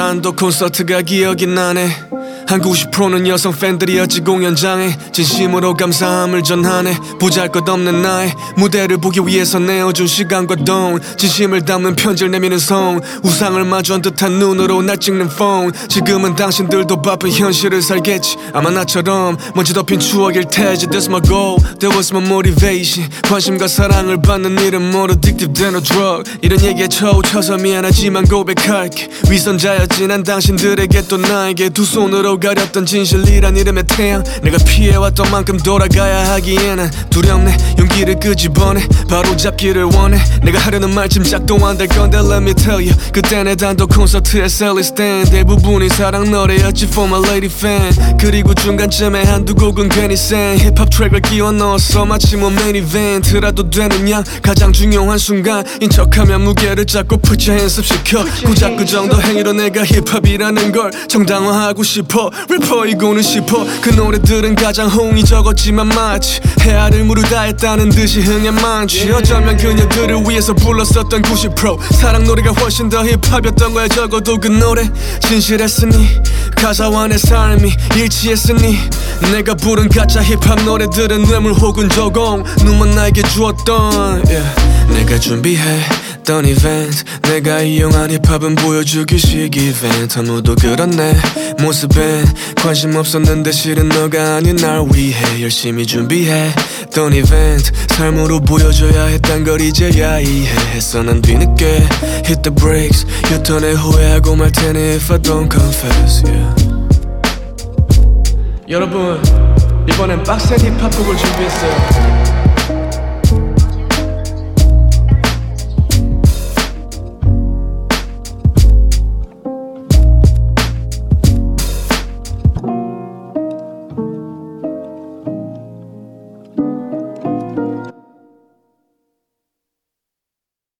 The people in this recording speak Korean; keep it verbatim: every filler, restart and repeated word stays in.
단독 콘서트가 기억이 나네. 한 구십 퍼센트는 여성 팬들이었지. 공연장에 진심으로 감사함을 전하네. 보잘것없는 나의 무대를 보기 위해서 내어준 시간과 돈, 진심을 담은 편지를 내미는 손, 우상을 마주한 듯한 눈으로 날 찍는 폰. 지금은 당신들도 바쁜 현실을 살겠지. 아마 나처럼 먼지 덮인 추억일 테지. That's my goal, that was my motivation. 관심과 사랑을 받는 일은 more addictive than a drug. 이런 얘기에 쳐웃혀서 미안하지만 고백할게. 위선자였지 난 당신들에게 또 나에게. 두 손으로 가렸던 진실이란 이름의 태양, 내가 피해왔던 만큼 돌아가야 하기에는 두렵네. 용기를 끄집어내 바로 잡기를 원해. 내가 하려는 말 짐작도 안 될 건데 let me tell you. 그때 내 단독 콘서트의 셀리 스탠드 대부분이 사랑 노래였지 for my lady fan. 그리고 중간쯤에 한두 곡은 괜히 센 힙합 트랙을 끼워 넣었어 마치 뭐 메인 이벤트라도 되는 양. 가장 중요한 순간인 척하며 무게를 잡고 put your hands up 시켜. 고작 그 정도 행위로 내가 힙합이라는 걸 정당화하고 싶어. 래퍼이고는 싶어. 그 노래들은 가장 호응이 적었지만 마치 헤아릴 물을 다했다는 듯이 흥에 많지. 어쩌면 그녀들을 위해서 불렀었던 구십 퍼센트 사랑 노래가 훨씬 더 힙합이었던 거야. 적어도 그 노래 진실했으니 가사와 내 삶이 일치했으니 내가 부른 가짜 힙합 노래들은 뇌물 혹은 조공 눈만 나에게 주었던 yeah. 내가 준비했던 이벤트, 내가 이용한 힙합은 보여주기식 이벤트. 아무도 그런 내 모습엔 관심 없었는데 실은 너가 아닌 날 위해 열심히 준비했던 이벤트. 삶으로 보여줘야 했단 걸 이제야 이해했어. 난 뒤늦게 hit the brakes. 유턴에 후회하고 말 테니 if I don't confess yeah. 여러분 이번엔 빡센 힙합곡을 준비했어요.